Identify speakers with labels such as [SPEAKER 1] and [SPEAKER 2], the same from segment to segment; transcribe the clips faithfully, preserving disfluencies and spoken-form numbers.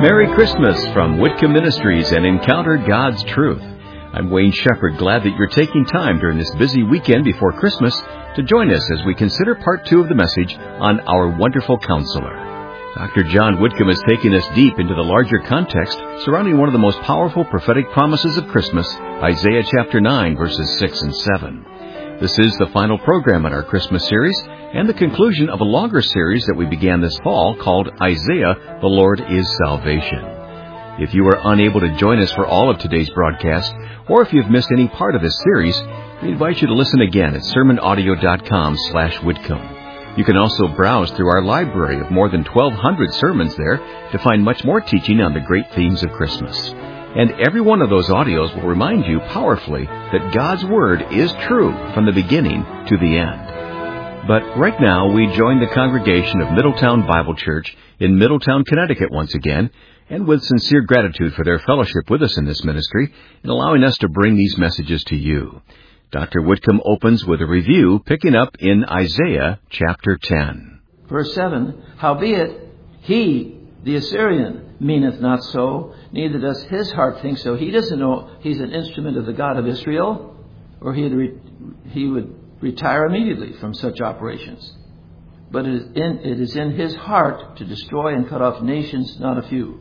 [SPEAKER 1] Merry Christmas from Whitcomb Ministries and Encounter God's Truth. I'm Wayne Shepherd, glad that you're taking time during this busy weekend before Christmas to join us as we consider part two of the message on Our Wonderful Counselor. Doctor John Whitcomb is taking us deep into the larger context surrounding one of the most powerful prophetic promises of Christmas, Isaiah chapter nine, verses six and seven. This is the final program in our Christmas series and the conclusion of a longer series that we began this fall called Isaiah, the Lord is Salvation. If you are unable to join us for all of today's broadcast, or if you've missed any part of this series, we invite you to listen again at sermon audio dot com slash Whitcomb. You can also browse through our library of more than twelve hundred sermons there to find much more teaching on the great themes of Christmas. And every one of those audios will remind you powerfully that God's Word is true from the beginning to the end. But right now, we join the congregation of Middletown Bible Church in Middletown, Connecticut once again, and with sincere gratitude for their fellowship with us in this ministry and allowing us to bring these messages to you. Doctor Whitcomb opens with a review, picking up in Isaiah chapter ten.
[SPEAKER 2] Verse seven, Howbeit he, the Assyrian, meaneth not so, neither does his heart think so. He doesn't know he's an instrument of the God of Israel, or he'd re- he would retire immediately from such operations. But it is, in, it is in his heart to destroy and cut off nations, not a few.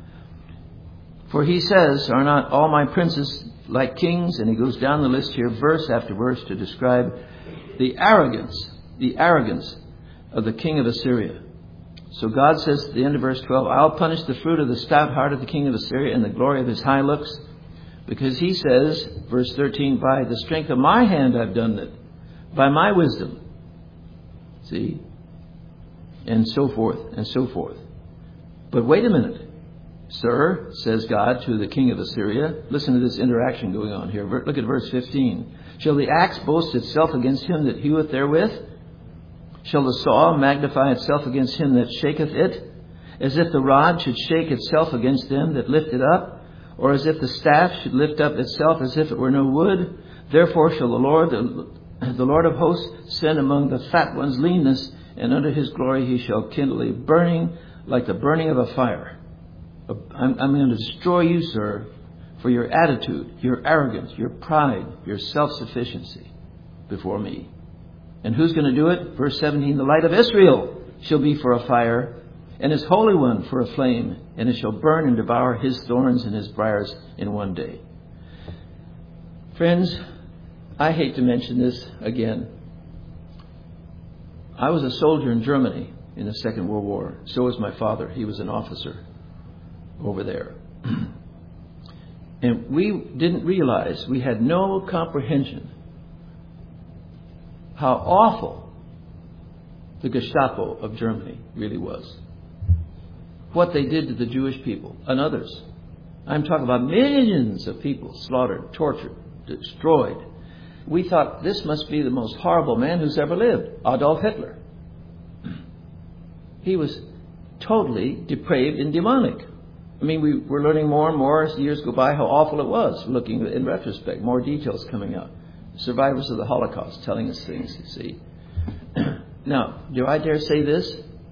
[SPEAKER 2] For he says, are not all my princes like kings? And he goes down the list here, verse after verse, to describe the arrogance, the arrogance of the king of Assyria. So God says at the end of verse twelve, I'll punish the fruit of the stout heart of the king of Assyria and the glory of his high looks. Because he says, verse thirteen, by the strength of my hand I've done it, by my wisdom. See? And so forth, and so forth. But wait a minute. Sir, says God to the king of Assyria, listen to this interaction going on here. Look at verse fifteen. Shall the axe boast itself against him that heweth therewith? Shall the saw magnify itself against him that shaketh it? As if the rod should shake itself against them that lift it up? Or as if the staff should lift up itself as if it were no wood? Therefore shall the Lord, the, the Lord of hosts, send among the fat ones leanness, and under his glory he shall kindle a burning like the burning of a fire. I'm, I'm going to destroy you, sir, for your attitude, your arrogance, your pride, your self-sufficiency before me. And who's going to do it? Verse seventeen, the light of Israel shall be for a fire, and his Holy One for a flame, and it shall burn and devour his thorns and his briars in one day. Friends, I hate to mention this again. I was a soldier in Germany in the Second World War. So was my father. He was an officer over there. And we didn't realize, we had no comprehension how awful the Gestapo of Germany really was. What they did to the Jewish people and others. I'm talking about millions of people slaughtered, tortured, destroyed. We thought this must be the most horrible man who's ever lived, Adolf Hitler. He was totally depraved and demonic. I mean, we, we're learning more and more as years go by how awful it was, looking in retrospect, more details coming out. Survivors of the Holocaust telling us things, you see. Now, do I dare say this?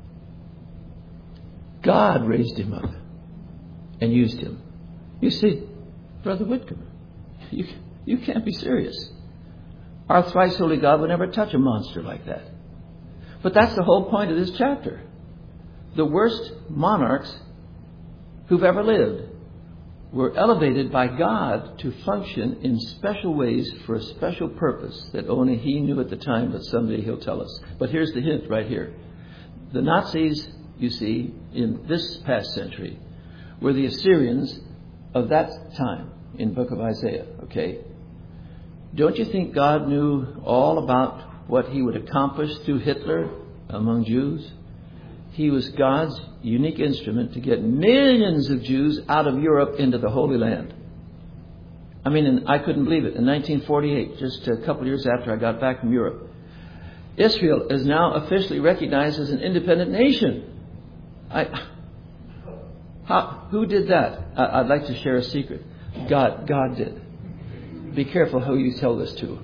[SPEAKER 2] God raised him up and used him. You see, Brother Whitcomb, you, you can't be serious. Our thrice holy God would never touch a monster like that. But that's the whole point of this chapter. The worst monarchs who've ever lived were elevated by God to function in special ways for a special purpose that only he knew at the time, but someday he'll tell us. But here's the hint right here. The Nazis, you see, in this past century, were the Assyrians of that time in the book of Isaiah, okay? Don't you think God knew all about what he would accomplish through Hitler among Jews? He was God's unique instrument to get millions of Jews out of Europe into the Holy Land. I mean, and I couldn't believe it. In nineteen forty-eight, just a couple of years after I got back from Europe, Israel is now officially recognized as an independent nation. I, how, who did that? I, I'd like to share a secret. God, God did. Be careful who you tell this to.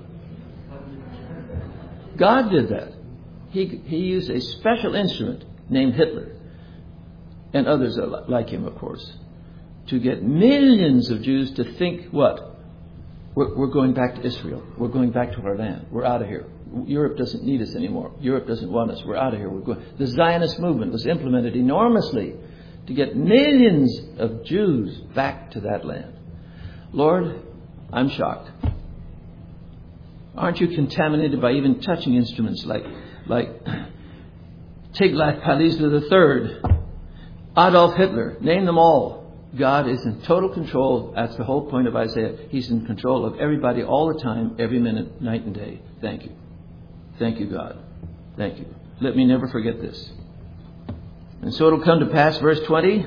[SPEAKER 2] God did that. He, he used a special instrument named Hitler and others are like him, of course, to get millions of Jews to think what? We're, we're going back to Israel. We're going back to our land. We're out of here. Europe doesn't need us anymore. Europe doesn't want us. We're out of here. We're going. The Zionist movement was implemented enormously to get millions of Jews back to that land. Lord, I'm shocked. Aren't you contaminated by even touching instruments like like Tiglath-Pileser the Third, Adolf Hitler, name them all. God is in total control. That's the whole point of Isaiah. He's in control of everybody all the time, every minute, night and day. Thank you. Thank you, God. Thank you. Let me never forget this. And so it'll come to pass, verse twenty,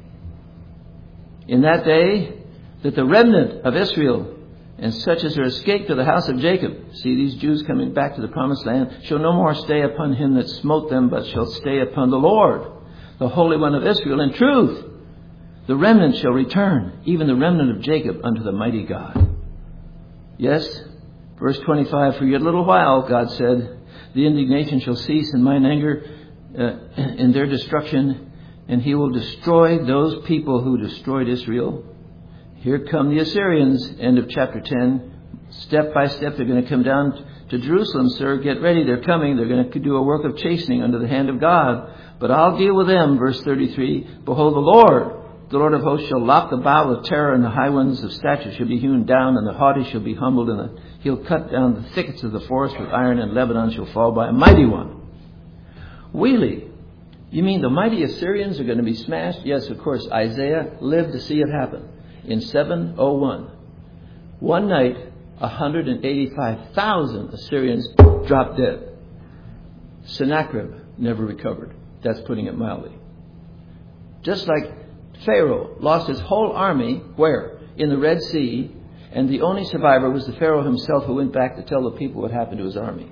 [SPEAKER 2] in that day that the remnant of Israel and such as are escaped to the house of Jacob, see these Jews coming back to the promised land, shall no more stay upon him that smote them, but shall stay upon the Lord, the Holy One of Israel, in truth. The remnant shall return, even the remnant of Jacob, unto the mighty God. Yes, verse twenty-five, for yet a little while, God said, the indignation shall cease in mine anger, uh, in their destruction, and he will destroy those people who destroyed Israel. Here come the Assyrians, end of chapter ten. Step by step, they're going to come down to Jerusalem, sir. Get ready, they're coming. They're going to do a work of chastening under the hand of God. But I'll deal with them, verse thirty-three. Behold, the Lord, the Lord of hosts, shall lop the bough of terror, and the high ones of stature shall be hewn down, and the haughty shall be humbled, and the, he'll cut down the thickets of the forest with iron, and Lebanon shall fall by a mighty one. Wheelie, you mean the mighty Assyrians are going to be smashed? Yes, of course. Isaiah lived to see it happen. In seven oh one, one night, one hundred eighty-five thousand Assyrians dropped dead. Sennacherib never recovered. That's putting it mildly. Just like Pharaoh lost his whole army, where? In the Red Sea, and the only survivor was the Pharaoh himself, who went back to tell the people what happened to his army.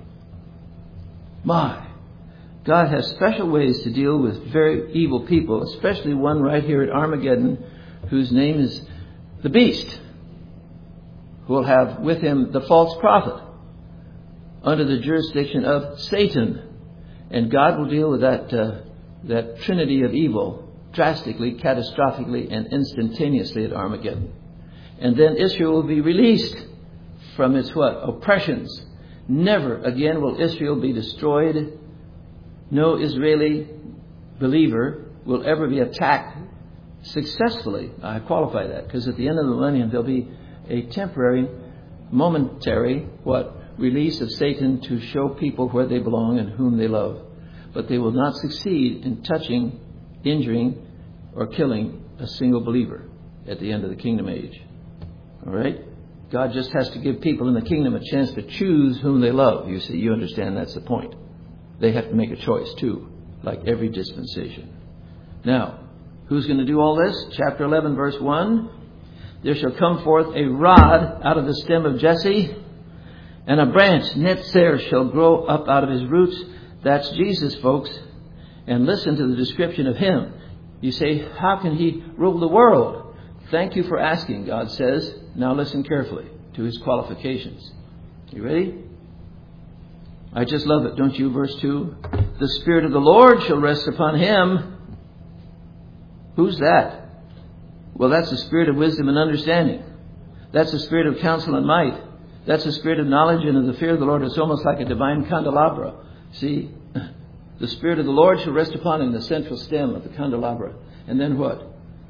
[SPEAKER 2] My, God has special ways to deal with very evil people, especially one right here at Armageddon, whose name is the Beast, who will have with him the false prophet under the jurisdiction of Satan. And God will deal with that uh, that trinity of evil drastically, catastrophically, and instantaneously at Armageddon. And then Israel will be released from its what? Oppressions. Never again will Israel be destroyed. No Israeli believer will ever be attacked successfully. I qualify that, because at the end of the millennium there'll be a temporary, momentary, what? Release of Satan to show people where they belong and whom they love. But they will not succeed in touching, injuring, or killing a single believer at the end of the kingdom age. All right? God just has to give people in the kingdom a chance to choose whom they love. You see, you understand that's the point. They have to make a choice too, like every dispensation. Now, who's going to do all this? Chapter eleven, verse one. There shall come forth a rod out of the stem of Jesse, and a branch, Netzer, shall grow up out of his roots. That's Jesus, folks. And listen to the description of him. You say, how can he rule the world? Thank you for asking, God says. Now listen carefully to his qualifications. You ready? I just love it, don't you? Verse two. The Spirit of the Lord shall rest upon him. Who's that? Well, that's the Spirit of wisdom and understanding. That's the Spirit of counsel and might. That's the Spirit of knowledge and of the fear of the Lord. It's almost like a divine candelabra. See? The Spirit of the Lord shall rest upon him, the central stem of the candelabra. And then what?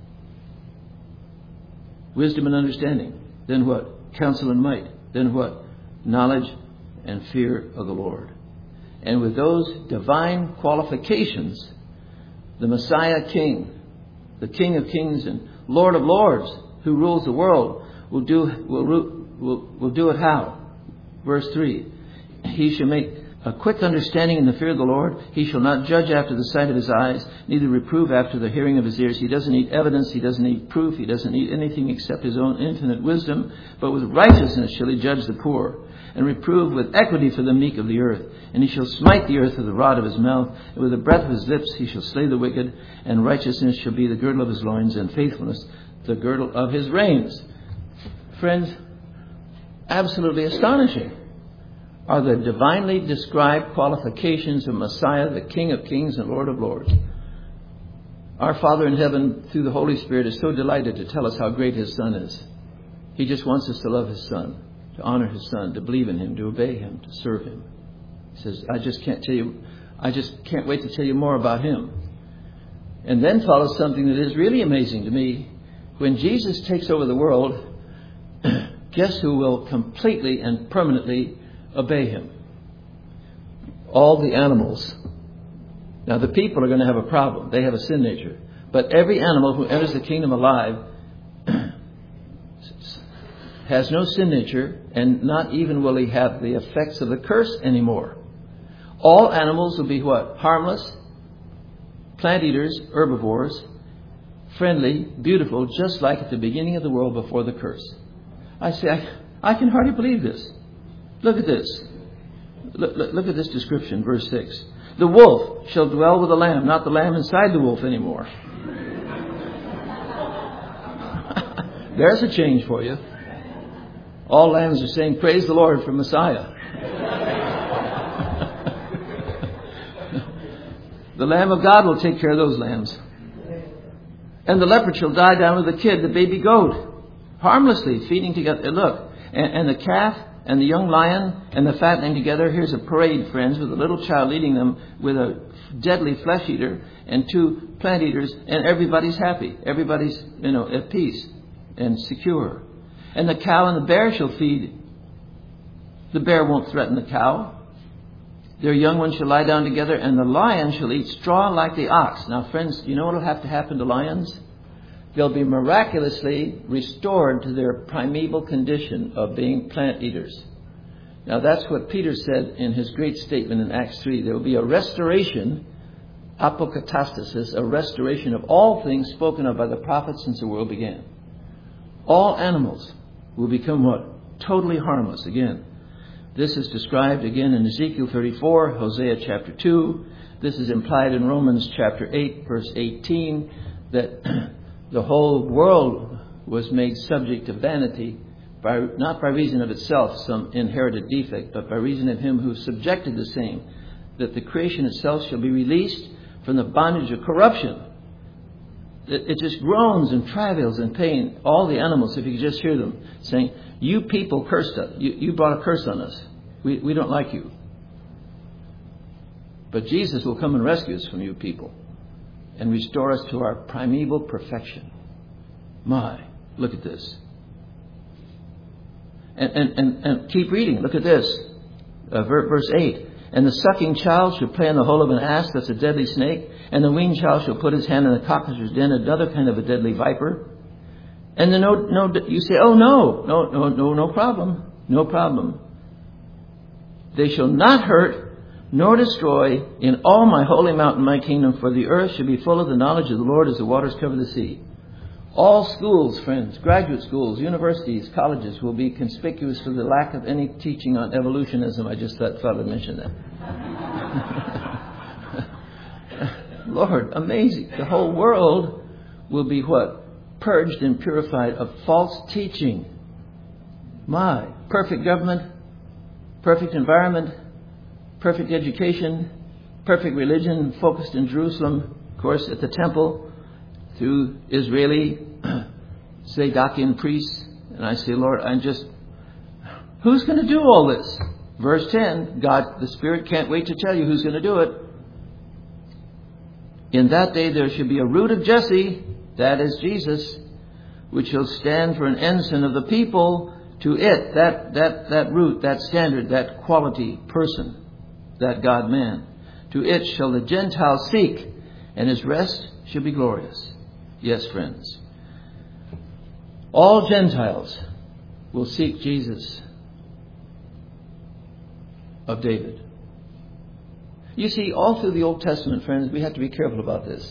[SPEAKER 2] Wisdom and understanding. Then what? Counsel and might. Then what? Knowledge and fear of the Lord. And with those divine qualifications, the Messiah King, the King of Kings and Lord of Lords, who rules the world, will do will will will do it how? Verse three. He shall make a quick understanding in the fear of the Lord. He shall not judge after the sight of his eyes, neither reprove after the hearing of his ears. He doesn't need evidence. He doesn't need proof. He doesn't need anything except his own infinite wisdom. But with righteousness shall he judge the poor, and reprove with equity for the meek of the earth. And he shall smite the earth with the rod of his mouth, and with the breath of his lips he shall slay the wicked. And righteousness shall be the girdle of his loins, and faithfulness the girdle of his reins. Friends, absolutely astonishing are the divinely described qualifications of Messiah, the King of Kings and Lord of Lords. Our Father in heaven, through the Holy Spirit, is so delighted to tell us how great His Son is. He just wants us to love His Son, to honor His Son, to believe in Him, to obey Him, to serve Him. He says, I just can't tell you, I just can't wait to tell you more about Him. And then follows something that is really amazing to me. When Jesus takes over the world, guess who will completely and permanently obey Him? All the animals. Now the people are going to have a problem. They have a sin nature. But every animal who enters the kingdom alive has no sin nature, and not even will he have the effects of the curse anymore. All animals will be what? Harmless, plant eaters, herbivores, friendly, beautiful, just like at the beginning of the world before the curse. I say, I, I can hardly believe this. Look at this. Look, look, look at this description, verse six. The wolf shall dwell with the lamb, not the lamb inside the wolf anymore. There's a change for you. All lambs are saying, praise the Lord for Messiah. The Lamb of God will take care of those lambs. And the leopard shall die down with the kid, the baby goat, harmlessly feeding together. Look, and, and the calf and the young lion and the fatling together. Here's a parade, friends, with a little child leading them with a deadly flesh eater and two plant eaters, and everybody's happy. Everybody's, you know, at peace and secure. And the cow and the bear shall feed. The bear won't threaten the cow. Their young ones shall lie down together, and the lion shall eat straw like the ox. Now, friends, you know what will have to happen to lions? They'll be miraculously restored to their primeval condition of being plant eaters. Now, that's what Peter said in his great statement in Acts three. There will be a restoration, apokatastasis, a restoration of all things spoken of by the prophets since the world began. All animals will become what? Totally harmless again. This is described again in Ezekiel thirty-four, Hosea chapter two. This is implied in Romans chapter eight, verse eighteen, that the whole world was made subject to vanity, by, not by reason of itself, some inherited defect, but by reason of Him who subjected the same, that the creation itself shall be released from the bondage of corruption. It, it just groans and travails in pain. All the animals, if you could just hear them, saying, you people cursed us. You, you brought a curse on us. We, we don't like you. But Jesus will come and rescue us from you people and restore us to our primeval perfection. My, look at this. And, and, and, and keep reading. Look at this. Uh, verse eight. And the sucking child shall play in the hole of an asp, that's a deadly snake. And the weaned child shall put his hand in the cockatrice's den, another kind of a deadly viper. And the no, no, you say, oh no, no, no, no, no problem, no problem. They shall not hurt nor destroy in all my holy mountain, my kingdom, for the earth shall be full of the knowledge of the Lord as the waters cover the sea. All schools, friends, graduate schools, universities, colleges will be conspicuous for the lack of any teaching on evolutionism. I just thought I'd mention that. Lord, amazing. The whole world will be what? Purged and purified of false teaching. My, perfect government, perfect environment, perfect education, perfect religion focused in Jerusalem, of course, at the temple, through Israeli Zadokian priests. And I say, Lord, I'm just, who's going to do all this? Verse ten, God, the Spirit can't wait to tell you who's going to do it. In that day there shall be a root of Jesse, that is Jesus, which shall stand for an ensign of the people. To it, that, that, that root, that standard, that quality person, that God-man, to it shall the Gentiles seek, and his rest shall be glorious. Yes, friends. All Gentiles will seek Jesus of David. You see, all through the Old Testament, friends, we have to be careful about this.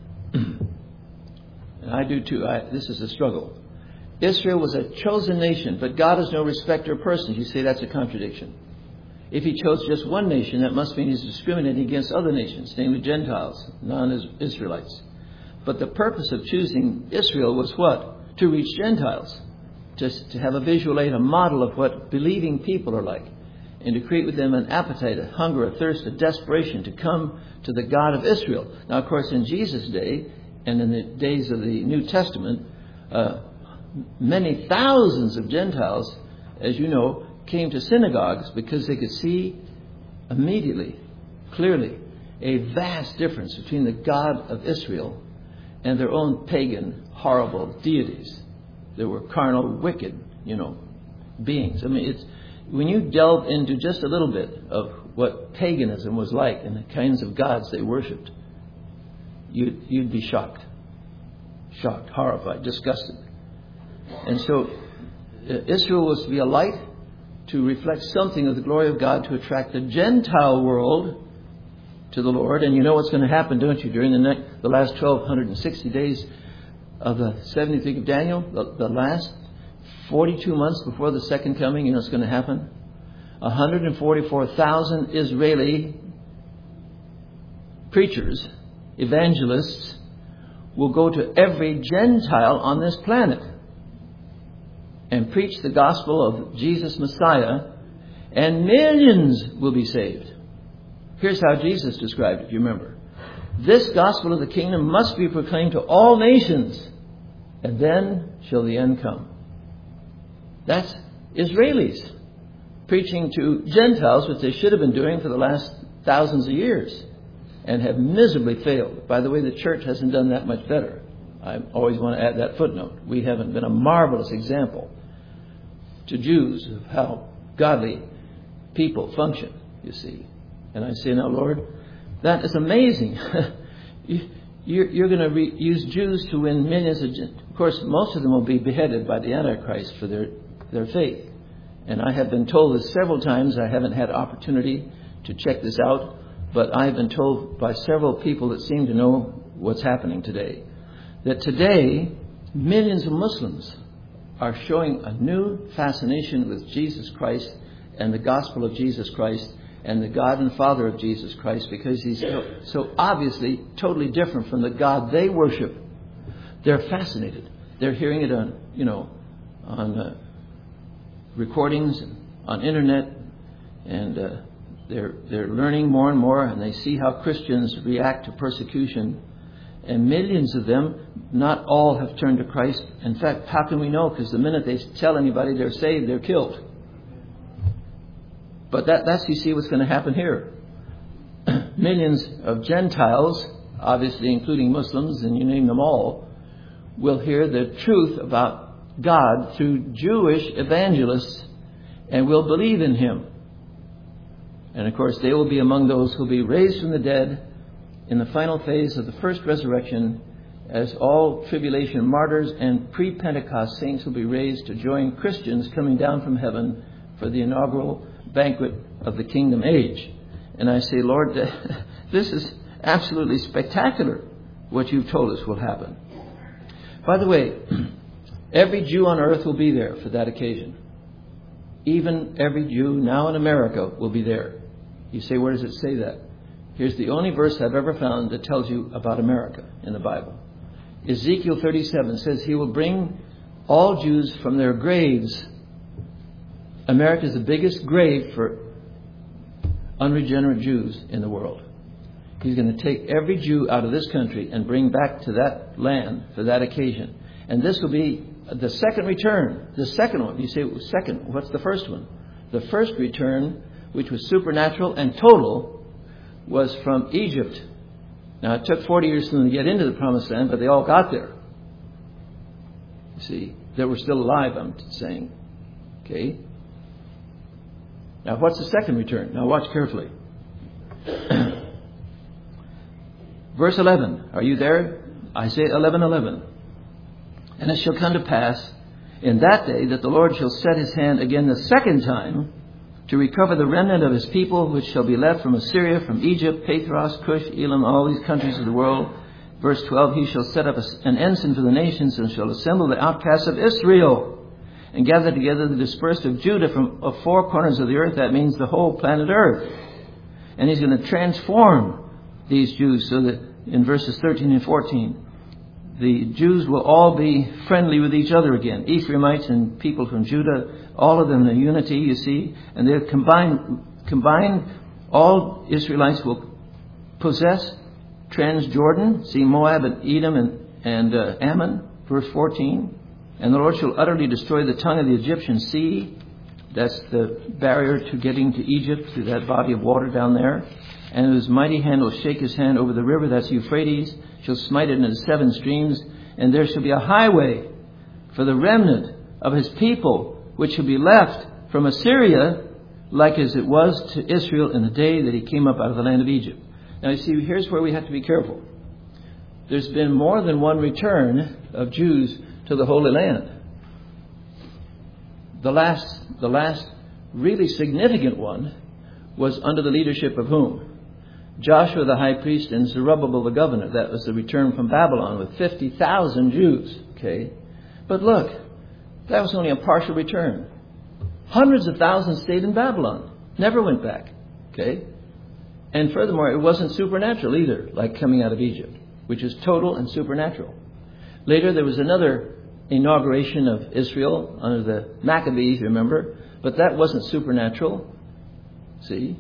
[SPEAKER 2] And I do too. I, this is a struggle. Israel was a chosen nation, but God is no respecter of persons. You say that's a contradiction. If He chose just one nation, that must mean He's discriminating against other nations, namely Gentiles, non-Israelites. But the purpose of choosing Israel was what? To reach Gentiles. Just to have a visual aid, a model of what believing people are like. And to create with them an appetite, a hunger, a thirst, a desperation to come to the God of Israel. Now, of course, in Jesus' day, And in the days of the New Testament, uh, many thousands of Gentiles, as you know, came to synagogues because they could see immediately, clearly, a vast difference between the God of Israel and their own pagan, horrible deities. They were carnal, wicked, you know, beings. I mean, it's when you delve into just a little bit of what paganism was like and the kinds of gods they worshipped, you'd, you'd be shocked. Shocked, horrified, disgusted. And so uh, Israel was to be a light to reflect something of the glory of God, to attract the Gentile world to the Lord. And you know what's going to happen, don't you? During the, next, the last twelve sixty days of the seventieth week of Daniel, the, the last forty-two months before the second coming, you know what's going to happen? one hundred forty-four thousand Israeli preachers, evangelists, will go to every Gentile on this planet and preach the gospel of Jesus Messiah, and millions will be saved. Here's how Jesus described it, if you remember. This gospel of the kingdom must be proclaimed to all nations, and then shall the end come. That's Israelis preaching to Gentiles, which they should have been doing for the last thousands of years, and have miserably failed. By the way, the church hasn't done that much better. I always want to add that footnote. We haven't been a marvelous example to Jews of how godly people function, you see. And I say, now, Lord, that is amazing. You're, you're going to re- use Jews to win millions of... Of course, most of them will be beheaded by the Antichrist for their, their faith. And I have been told this several times. I haven't had opportunity to check this out. But I have been told by several people that seem to know what's happening today, that today millions of Muslims are showing a new fascination with Jesus Christ and the gospel of Jesus Christ and the God and Father of Jesus Christ, because he's so, so obviously totally different from the God they worship. They're fascinated. They're hearing it on, you know, on uh, recordings, on internet, and uh, they're they're learning more and more, and they see how Christians react to persecution. And millions of them, not all have turned to Christ. In fact, how can we know? Because the minute they tell anybody they're saved, they're killed. But that, that's, you see, what's going to happen here. Millions of Gentiles, obviously including Muslims, and you name them all, will hear the truth about God through Jewish evangelists and will believe in Him. And of course, they will be among those who will be raised from the dead in the final phase of the first resurrection, as all tribulation martyrs and pre-Pentecost saints will be raised to join Christians coming down from heaven for the inaugural banquet of the kingdom age. And I say, Lord, this is absolutely spectacular, what you've told us will happen. By the way, every Jew on earth will be there for that occasion. Even every Jew now in America will be there. You say, where does it say that? Here's the only verse I've ever found that tells you about America in the Bible. Ezekiel thirty-seven says he will bring all Jews from their graves. America is the biggest grave for unregenerate Jews in the world. He's going to take every Jew out of this country and bring back to that land for that occasion. And this will be the second return. The second one. You say, second, what's the first one? The first return, which was supernatural and total, was from Egypt. Now, it took forty years for them to get into the Promised Land, but they all got there. You see, they were still alive, I'm saying. Okay? Now, what's the second return? Now, watch carefully. Verse eleven. Are you there? Isaiah eleven eleven. And it shall come to pass in that day that the Lord shall set his hand again the second time to recover the remnant of his people, which shall be left from Assyria, from Egypt, Pathros, Cush, Elam, all these countries of the world. Verse twelve, he shall set up an ensign for the nations and shall assemble the outcasts of Israel and gather together the dispersed of Judah from of four corners of the earth. That means the whole planet earth. And he's going to transform these Jews so that in verses thirteen and fourteen, the Jews will all be friendly with each other again. Ephraimites and people from Judah, all of them in unity, you see. And they'll combine, combine, all Israelites will possess Transjordan, see Moab and Edom and, and uh, Ammon, verse fourteen. And the Lord shall utterly destroy the tongue of the Egyptian sea. That's the barrier to getting to Egypt, through that body of water down there. And his mighty hand will shake his hand over the river, that's Euphrates, shall smite it into seven streams. And there shall be a highway for the remnant of his people, which shall be left from Assyria, like as it was to Israel in the day that he came up out of the land of Egypt. Now you see, here's where we have to be careful. There's been more than one return of Jews to the Holy Land. The last, the last really significant one was under the leadership of whom? Joshua the high priest and Zerubbabel the governor. That was the return from Babylon with fifty thousand Jews. Okay, but look, that was only a partial return. Hundreds of thousands stayed in Babylon, never went back. Okay, and furthermore, it wasn't supernatural either, like coming out of Egypt, which is total and supernatural. Later, there was another inauguration of Israel under the Maccabees, remember? But that wasn't supernatural, see?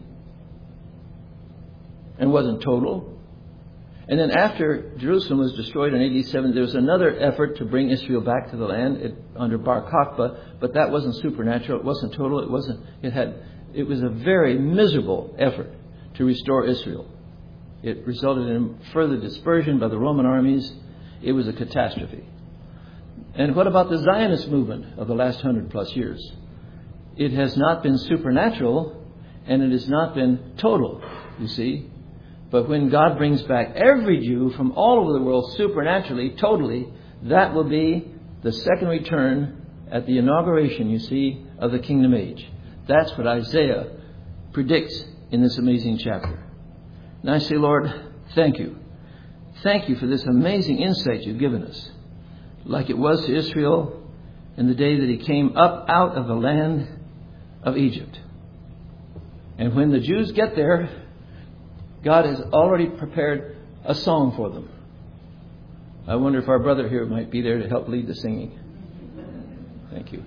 [SPEAKER 2] And wasn't total. And then after Jerusalem was destroyed in A D seven, there was another effort to bring Israel back to the land it, under Bar Kokhba, but that wasn't supernatural, it wasn't total, it wasn't, it had, it was a very miserable effort to restore Israel. It resulted in further dispersion by the Roman armies. It was a catastrophe. And what about the Zionist movement of the last hundred plus years? It has not been supernatural, and it has not been total, you see. But when God brings back every Jew from all over the world supernaturally, totally, that will be the second return at the inauguration, you see, of the kingdom age. That's what Isaiah predicts in this amazing chapter. And I say, Lord, thank you. Thank you for this amazing insight you've given us. Like it was to Israel in the day that he came up out of the land of Egypt. And when the Jews get there, God has already prepared a song for them. I wonder if our brother here might be there to help lead the singing. Thank you.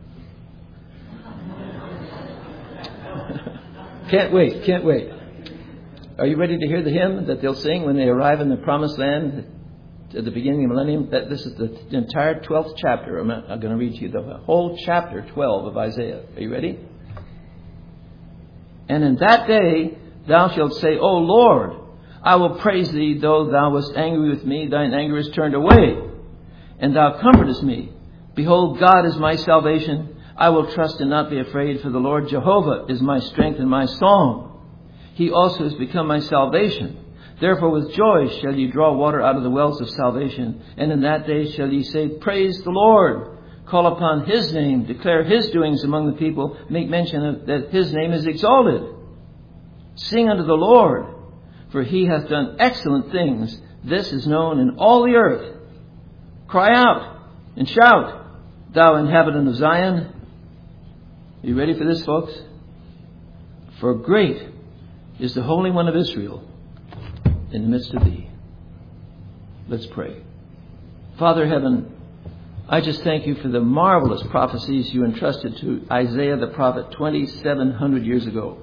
[SPEAKER 2] Can't wait, can't wait. Are you ready to hear the hymn that they'll sing when they arrive in the promised land at the beginning of the millennium? That this is the entire twelfth chapter. I'm, not, I'm going to read to you the whole chapter twelve of Isaiah. Are you ready? And in that day thou shalt say, O Lord, I will praise thee, though thou wast angry with me, thine anger is turned away, and thou comfortest me. Behold, God is my salvation. I will trust and not be afraid, for the Lord Jehovah is my strength and my song. He also has become my salvation. Therefore with joy shall ye draw water out of the wells of salvation. And in that day shall ye say, Praise the Lord. Call upon his name. Declare his doings among the people. Make mention of that his name is exalted. Sing unto the Lord, for he hath done excellent things. This is known in all the earth. Cry out and shout, thou inhabitant of Zion. Are you ready for this, folks? For great is the Holy One of Israel in the midst of thee. Let's pray. Father heaven, I just thank you for the marvelous prophecies you entrusted to Isaiah the prophet twenty-seven hundred years ago.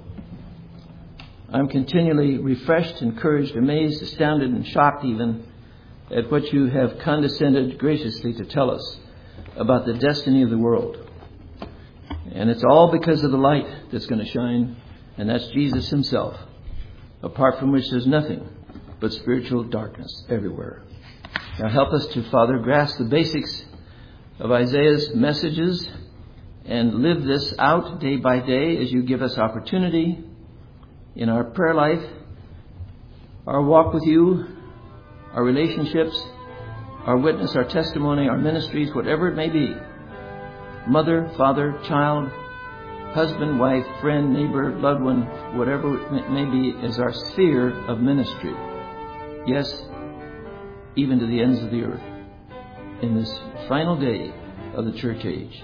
[SPEAKER 2] I'm continually refreshed, encouraged, amazed, astounded, and shocked even at what you have condescended graciously to tell us about the destiny of the world. And it's all because of the light that's going to shine, and that's Jesus himself, apart from which there's nothing but spiritual darkness everywhere. Now help us to, Father, grasp the basics of Isaiah's messages and live this out day by day as you give us opportunity in our prayer life, our walk with you, our relationships, our witness, our testimony, our ministries, whatever it may be. Mother, father, child, husband, wife, friend, neighbor, loved one, whatever it may be, is our sphere of ministry. Yes, even to the ends of the earth in this final day of the church age.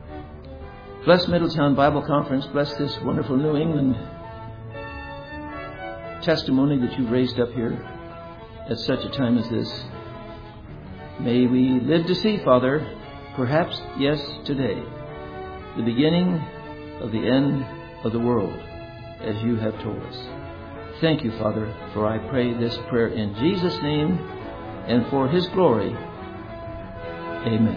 [SPEAKER 2] Bless Middletown Bible Conference. Bless this wonderful New England testimony that you've raised up here at such a time as this. May we live to see, Father, perhaps, yes, today, the beginning of the end of the world, as you have told us. Thank you, Father, for I pray this prayer in Jesus' name and for His glory. Amen.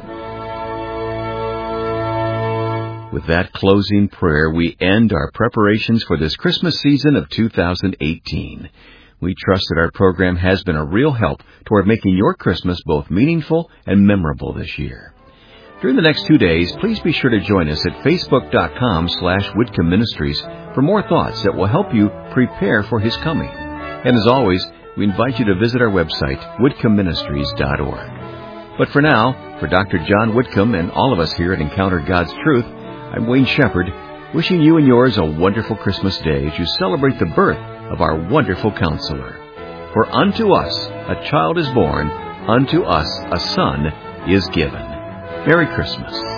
[SPEAKER 1] With that closing prayer, we end our preparations for this Christmas season of two thousand eighteen. We trust that our program has been a real help toward making your Christmas both meaningful and memorable this year. During the next two days, please be sure to join us at facebook.com slash Whitcomb Ministries for more thoughts that will help you prepare for His coming. And as always, we invite you to visit our website, whitcomb ministries dot org. But for now, for Doctor John Whitcomb and all of us here at Encounter God's Truth, I'm Wayne Shepherd, wishing you and yours a wonderful Christmas day as you celebrate the birth of our wonderful Counselor. For unto us a child is born, unto us a Son is given. Merry Christmas.